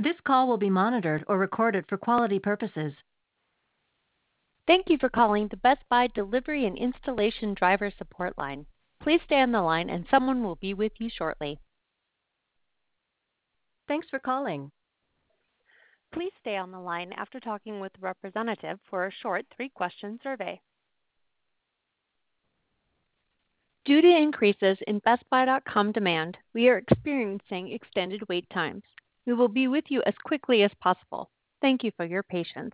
This call will be monitored or recorded for quality purposes. Thank you for calling the Best Buy Delivery and Installation Driver Support Line. Please stay on the line and someone will be with you shortly. Thanks for calling. Please stay on the line after talking with a representative for a short 3-question survey. Due to increases in BestBuy.com demand, we are experiencing extended wait times. We will be with you as quickly as possible. Thank you for your patience.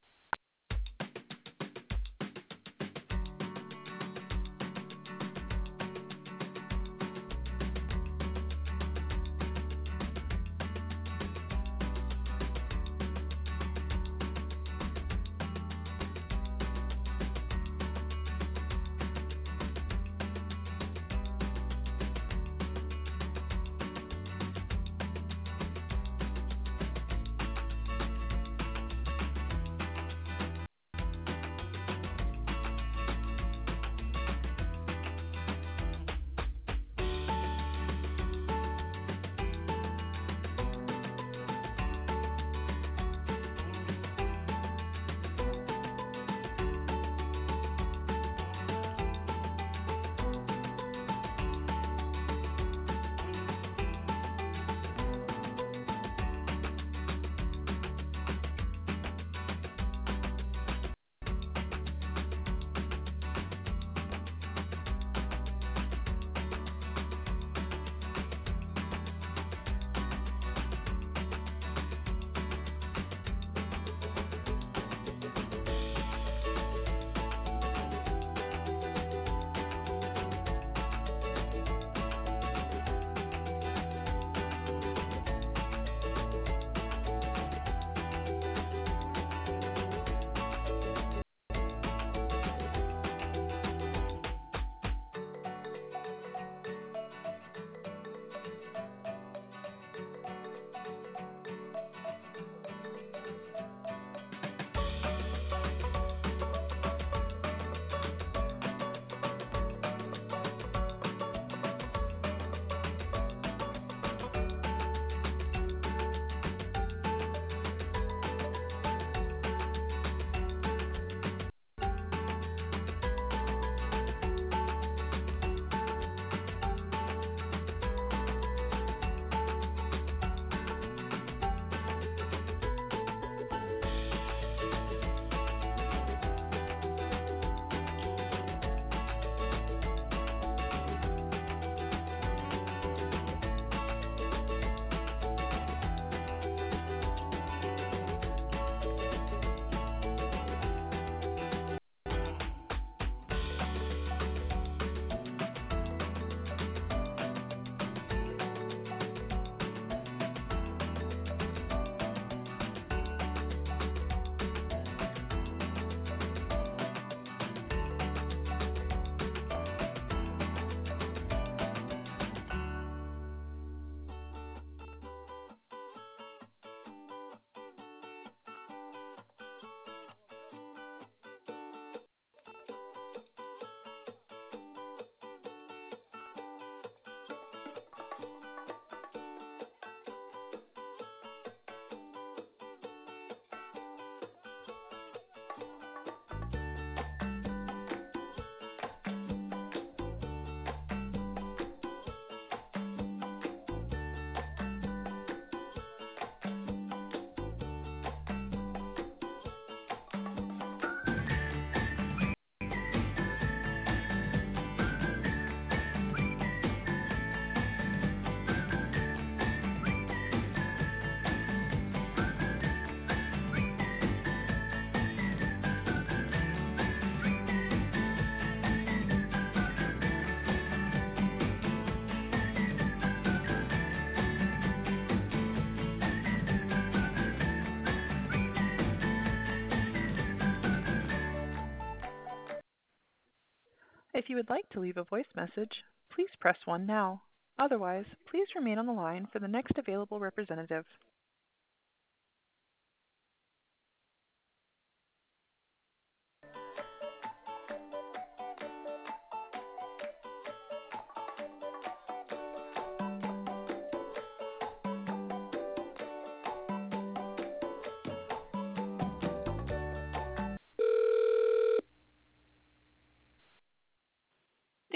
If you would like to leave a voice message, please press 1 now. Otherwise, please remain on the line for the next available representative.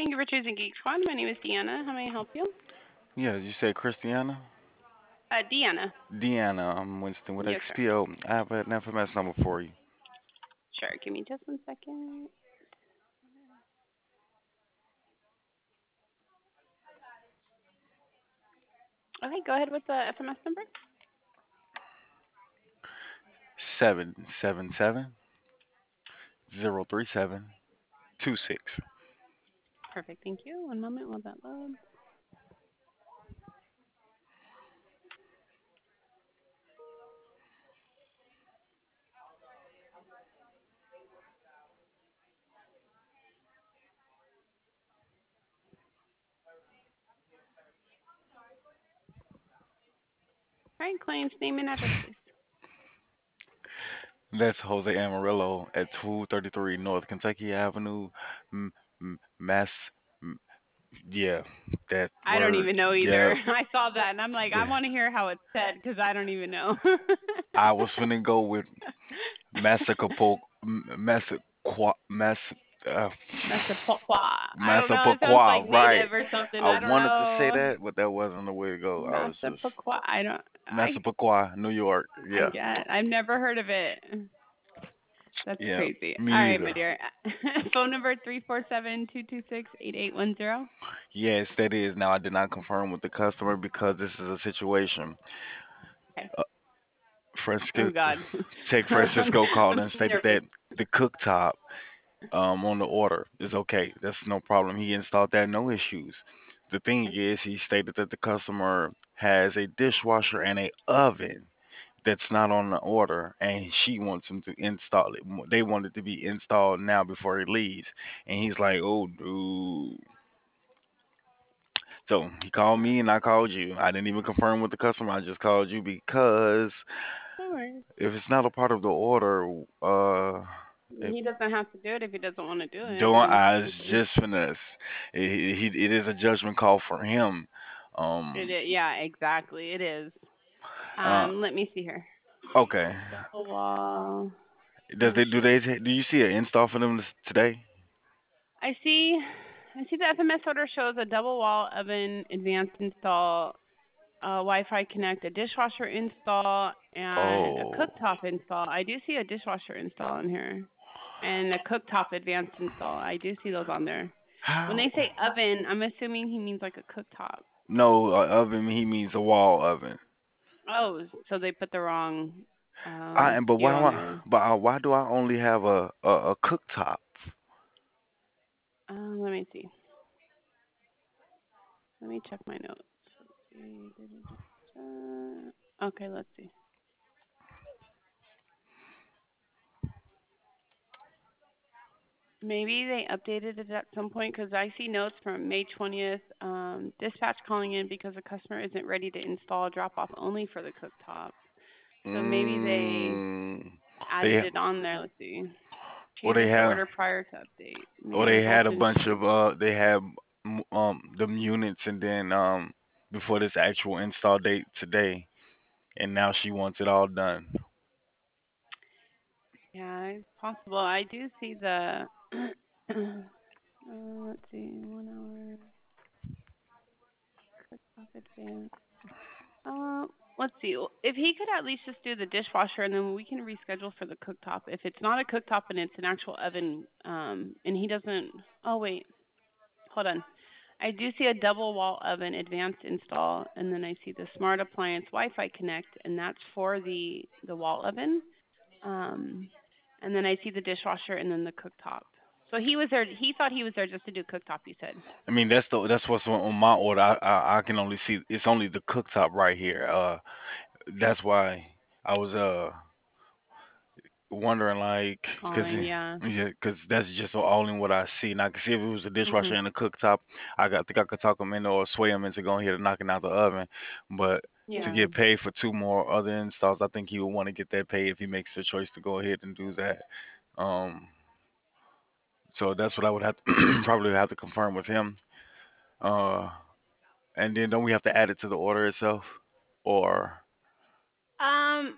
Thank you for choosing Geek Squad. My name is Deanna. How may I help you? Yeah, you said Christiana? Deanna. Deanna, I'm Winston with Yes, sir. XPO. I have an FMS number for you. Sure. Give me just 1 second. Okay, go ahead with the FMS number. 777-037-26. Perfect. Thank you. One moment while that loads. All right, claims name and address, please. That's Jose Amarillo at 233 North Kentucky Avenue, Mass. M- yeah, that I don't word. even know either. Yeah, I saw that and I'm like, I yeah. want to hear how it's said because I don't even know. I was finna go with Massapoqua, Mass, uh, Massapequa. I don't know. It sounds like Massapequa, right. native or something. I I don't wanted to say know. that, but that wasn't the way to go. I was just Massapequa. I don't. Massapequa, New York. I Yeah, get. I've never heard of it. That's yeah. crazy. All Me right, my either. dear. Phone number 347-226-8810. Yes, that is. Now I did not confirm with the customer because this is a situation. Okay. Uh, Oh Francisco, God. Tech Francisco called I'm and stated nervous. that the cooktop on the order is okay. That's no problem. He installed that, no issues. The thing Okay. is, he stated that the customer has a dishwasher and a oven that's not on the order, and she wants him to install it. They want it to be installed now before he leaves, and he's like, "Oh, dude." So he called me, and I called you. I didn't even confirm with the customer. I just called you because No worries. if it's not a part of the order, if He doesn't have to do it if he doesn't want to do it. doing, And I was honestly, just finesse. It is a judgment call for him. it Um, is. Yeah, exactly. It is. uh, Let me see here. okay. Double wall. Does they Shit. do you see an install for them today? I see. I see the FMS order shows a double wall oven, advanced install, Wi-Fi connect, a dishwasher install, and a Oh, cooktop install. I do see a dishwasher install in here, and a cooktop advanced install. I do see those on there. When how? they say oven, I'm assuming he means like a cooktop. No, oven. He means a wall oven. Oh, so they put the wrong But SKU why do on I? there. But why do I only have a cooktop? Let me see. Let me check my notes. Let's see. Okay, let's see. Maybe they updated it at some point because I see notes from May 20th. Dispatch calling in because the customer isn't ready to install drop off only for the cooktop. So maybe they Mm, added they it on there. Let's see. or Changes they to have order prior to update. or Major they had a voltage. bunch of they had the units and then before this actual install date today, and now she wants it all done. Yeah, it's possible. I do see the. Let's see. 1 hour. Cooktop advance. Uh, let's see. If he could at least just do the dishwasher, and then we can reschedule for the cooktop. If it's not a cooktop and it's an actual oven, and he doesn't. Oh wait, hold on. I do see a double wall oven advanced install, and then I see the smart appliance Wi-Fi connect, and that's for the wall oven. Um, and then I see the dishwasher and then the cooktop. So he was there. He thought he was there just to do cooktop. You said. I mean, that's what's on my order. I can only see it's only the cooktop right here. That's why I was wondering like, cause Calling, yeah. yeah, cause that's just all in what I see. Now I can see if it was a dishwasher Mhm. and a cooktop, think I could talk them into or sway them into going here and knocking out the oven. But to Yeah. get paid for two more other installs, I think he would want to get that paid if he makes the choice to go ahead and do that. Um, so that's what I would have to probably have to confirm with him. Uh, and then don't we have to add it to the order itself, or? Um.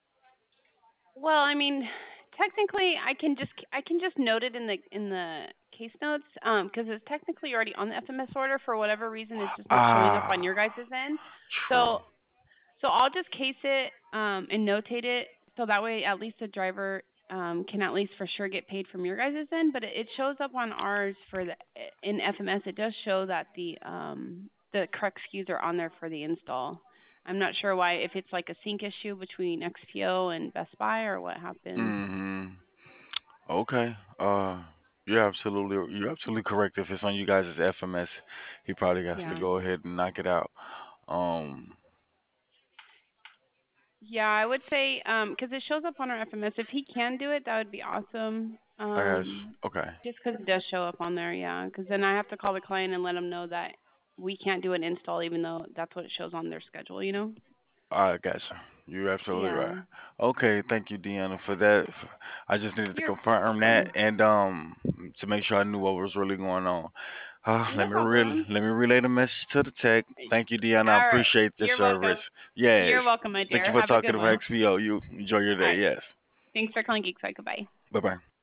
Well, I mean, technically, I can just note it in the case notes because it's technically already on the FMS order. For whatever reason, it's just not showing up on Ah, your guys' end. true. So I'll just case it and notate it so that way at least the driver can at least for sure get paid from your guys' end. But it shows up on ours for the in FMS. It does show that the correct SKUs are on there for the install. I'm not sure why, if it's like a sync issue between XPO and Best Buy or what happened. Mm-hmm. Okay. You're absolutely correct. If it's on you guys' FMS, he probably has to Yeah. go ahead and knock it out. Um, Yeah, I would say because it shows up on our FMS. If he can do it, that would be awesome. I guess. Okay. Just because it does show up on there, yeah. Because then I have to call the client and let them know that we can't do an install, even though that's what it shows on their schedule. You know? I gotcha. You're absolutely right. Yeah. Okay, thank you, Deanna, for that. I just needed to You're confirm that welcome. and to make sure I knew what was really going on. No problem. Let me relay the message to the tech. Thank you, Deanna. I All right. appreciate your You're service. welcome. Yes. You're welcome, my Thank you dear. for Have a talking good to one. XPO. You enjoy your All day. right. Yes. Thanks for calling Geekside. Goodbye. Bye bye.